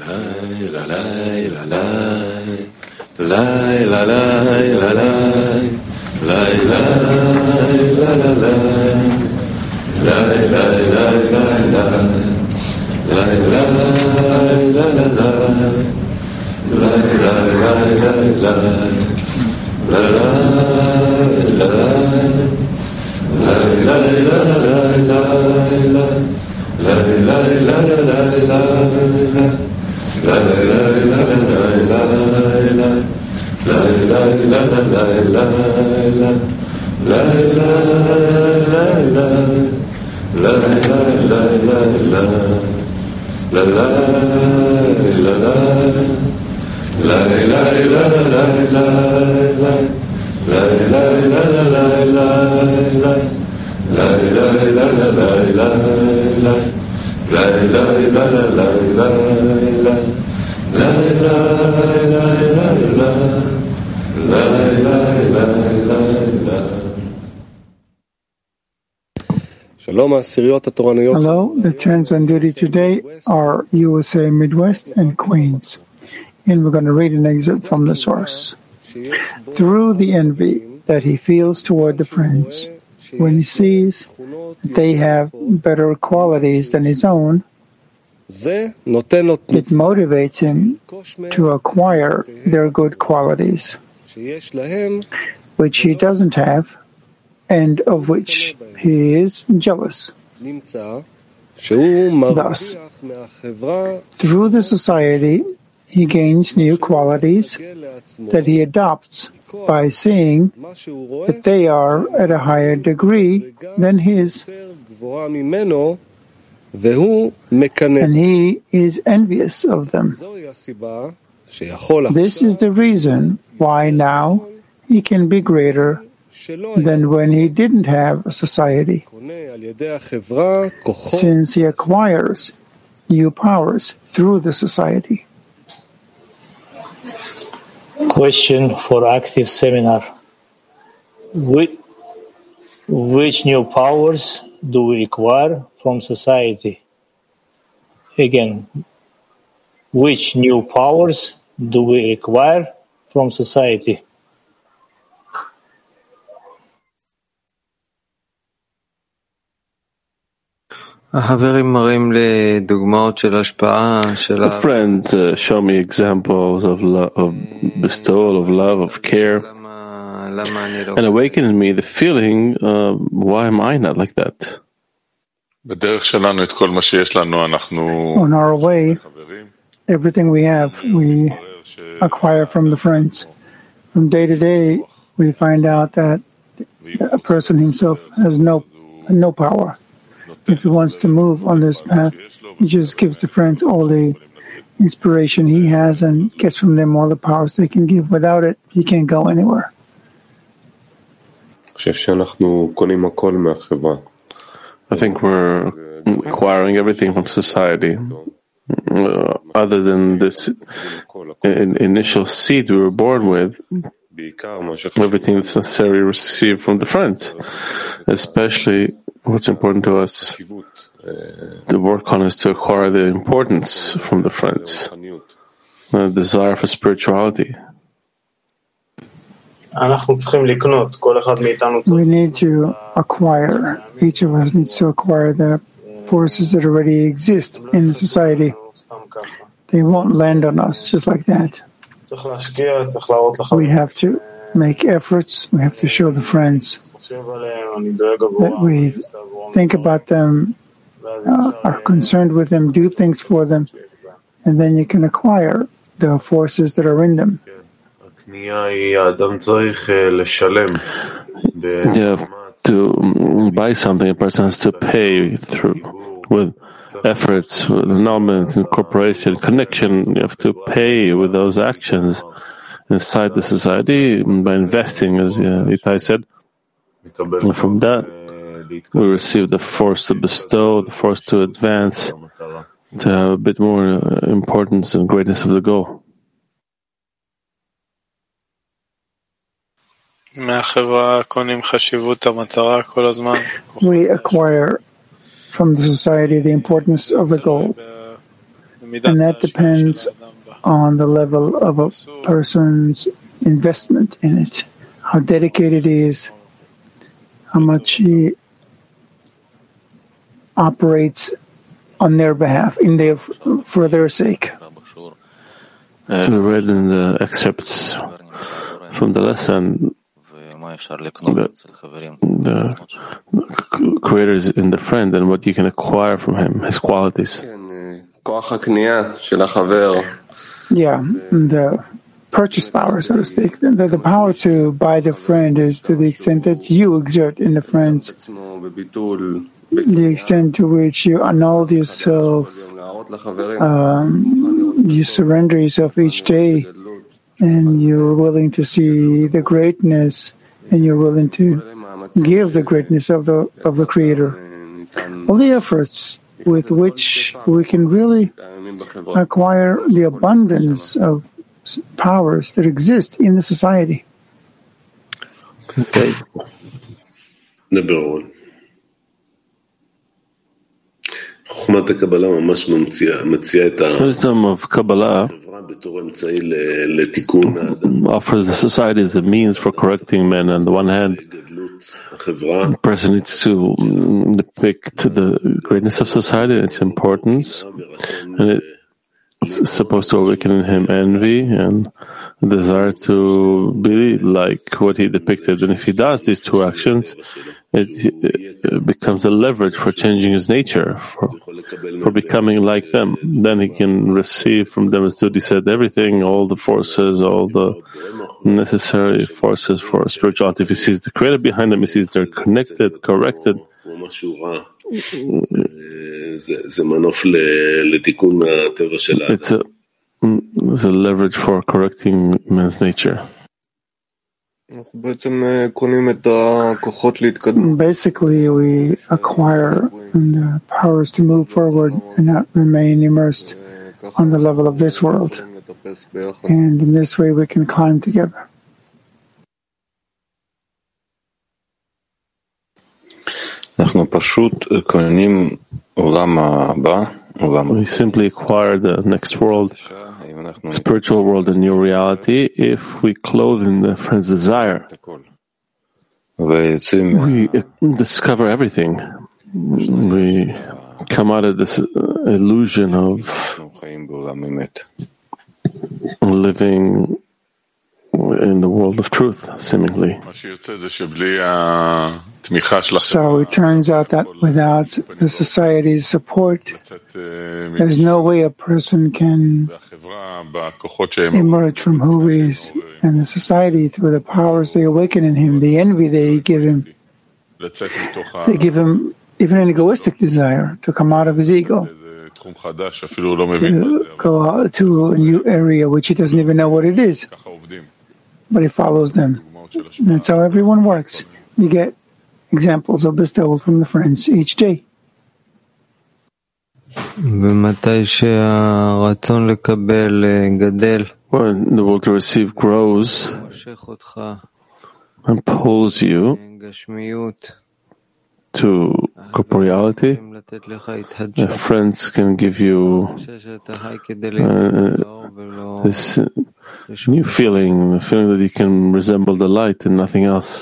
Hello, the tens on duty today are USA Midwest and Queens. And we're going to read an excerpt from the source. Through the envy that he feels toward the friends, when he sees that they have better qualities than his own, it motivates him to acquire their good qualities, which he doesn't have, and of which he is jealous. Thus, through the society, he gains new qualities that he adopts by seeing that they are at a higher degree than his, and he is envious of them. This is the reason why now he can be greater than when he didn't have a society, since he acquires new powers through the society. Question for active seminar. Which new powers do we acquire from society? Again, which new powers do we acquire from society? A friend show me examples of love, of bestowal, of love, of care, and awaken in me the feeling, why am I not like that? On our way, everything we have, we acquire from the friends. From day to day, we find out that a person himself has no power. If he wants to move on this path, he just gives the friends all the inspiration he has and gets from them all the powers they can give. Without it, he can't go anywhere. I think we're acquiring everything from society. Other than this initial seed we were born with, everything that's necessary received from the friends, especially what's important to us. The work on is to acquire the importance from the friends, the desire for spirituality. We need to acquire, each of us needs to acquire the forces that already exist in the society. They won't land on us just like that. We have to make efforts, we have to show the friends that we think about them, are concerned with them, do things for them, and then you can acquire the forces that are in them. Yeah, to buy something, a person has to pay through with efforts, with knowledge, incorporation, connection. You have to pay with those actions inside the society by investing, as Itai said. And from that, we receive the force to bestow, the force to advance, to have a bit more importance and greatness of the goal. We acquire from the society the importance of the goal. And that depends on the level of a person's investment in it, how dedicated he is, how much he operates on their behalf, for their sake. We read in the excerpts from the lesson the Creator is in the friend and what you can acquire from him, his qualities. Yeah, the purchase power, so to speak. The power to buy the friend is to the extent that you exert in the friends, the extent to which you annul yourself, you surrender yourself each day, and you're willing to see the greatness, and you're willing to give the greatness of the Creator. All the efforts with which we can really acquire the abundance of powers that exist in the society. Okay. Wisdom of Kabbalah offers the society as a means for correcting men. On the one hand, the person needs to depict the greatness of society and its importance, and it's supposed to awaken in him envy and desire to be like what he depicted. And if he does these two actions, it becomes a leverage for changing his nature, for becoming like them. Then he can receive from them, as Dudi said, everything, all the forces, all the necessary forces for spirituality. If he sees the Creator behind them, he sees they're connected, corrected. It's a leverage for correcting man's nature. Basically, we acquire the powers to move forward and not remain immersed on the level of this world. And in this way, we can climb together. We simply acquire the next world, spiritual world, a new reality, if we clothe in the friend's desire. We discover everything. We come out of this illusion of living in the world of truth, seemingly. So it turns out that without the society's support, there's no way a person can emerge from who he is. And the society, through the powers they awaken in him, the envy they give him even an egoistic desire to come out of his ego, to go out to a new area which he doesn't even know what it is, but he follows them. That's how everyone works. You get examples of bestowal from the friends each day. When the will to receive grows and pulls you to corporeality, friends can give you this new feeling, the feeling that you can resemble the light and nothing else.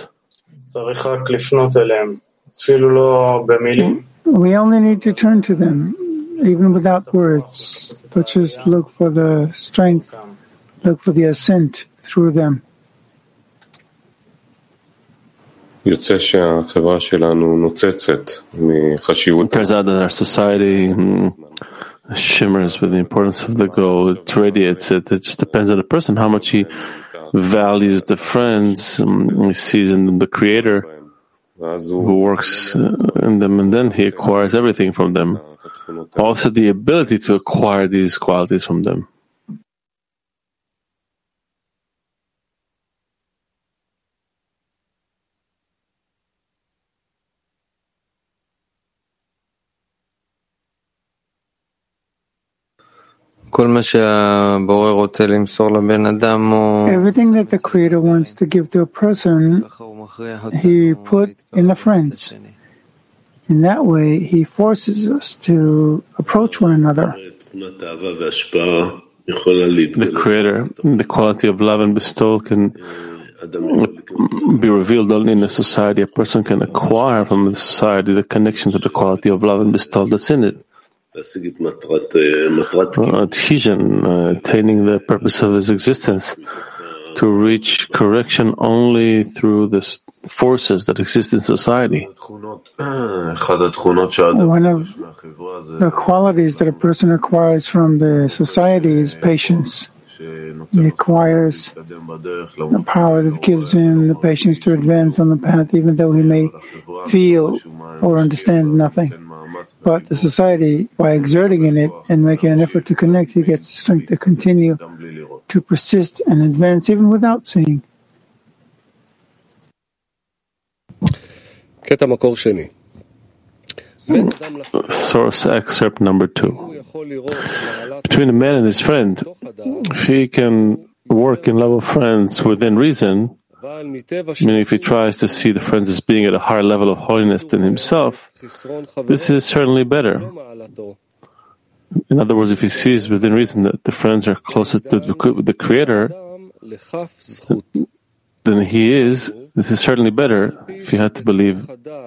We only need to turn to them, even without words, but just look for the strength, look for the ascent through them. It turns out that our society shimmers with the importance of the goal. It radiates it. It just depends on the person, how much he values the friends he sees in them, the Creator who works in them, and then he acquires everything from them. Also the ability to acquire these qualities from them. Everything that the Creator wants to give to a person, He put in the friends. In that way, He forces us to approach one another the Creator, the quality of love and bestowal can be revealed only in a society. A person can acquire from the society the connection to the quality of love and bestowal that's in it. Adhesion, attaining the purpose of his existence, to reach correction only through the forces that exist in society. One of the qualities that a person acquires from the society is patience. He acquires the power that gives him the patience to advance on the path, even though he may feel or understand nothing. But the society, by exerting in it and making an effort to connect, he gets the strength to continue to persist and advance even without seeing. Source excerpt number 2. Between a man and his friend, if he can work in love of friends within reason, meaning if he tries to see the friends as being at a higher level of holiness than himself, this is certainly better. In other words, if he sees within reason that the friends are closer to the Creator than he is, this is certainly better if he had to believe.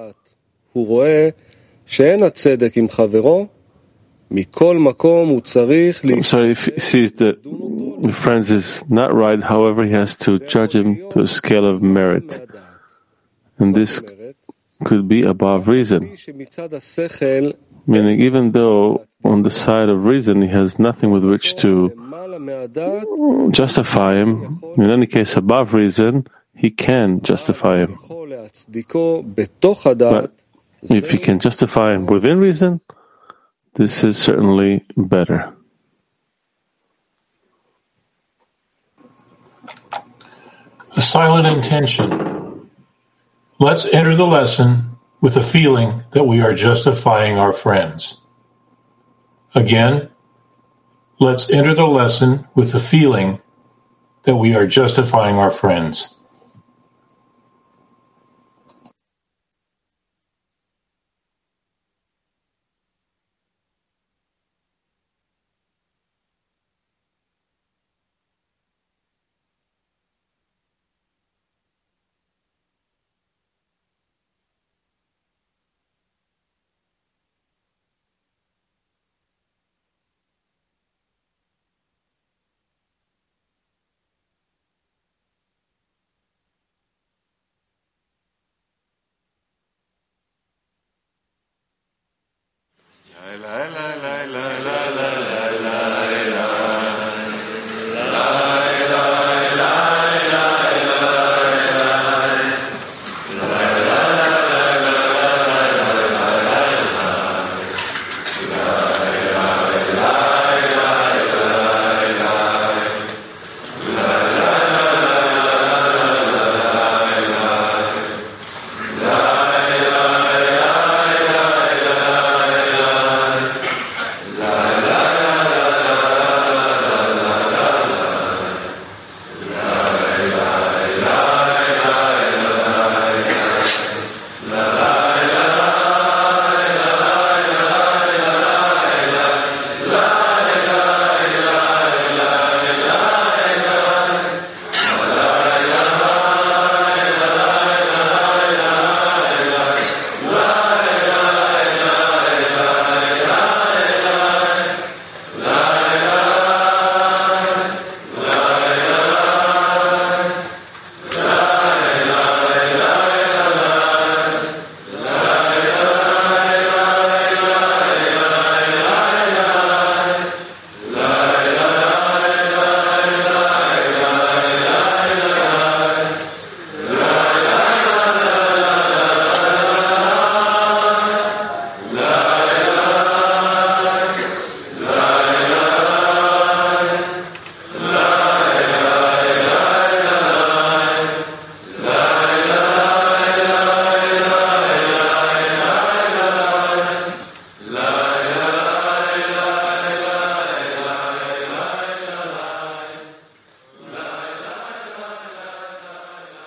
I'm sorry, if he sees that the friends is not right, however, he has to judge him to a scale of merit. And this could be above reason. Meaning, even though on the side of reason he has nothing with which to justify him, in any case, above reason, he can justify him. But if he can justify him within reason, this is certainly better. A silent intention. Let's enter the lesson with a feeling that we are justifying our friends. Again, let's enter the lesson with the feeling that we are justifying our friends.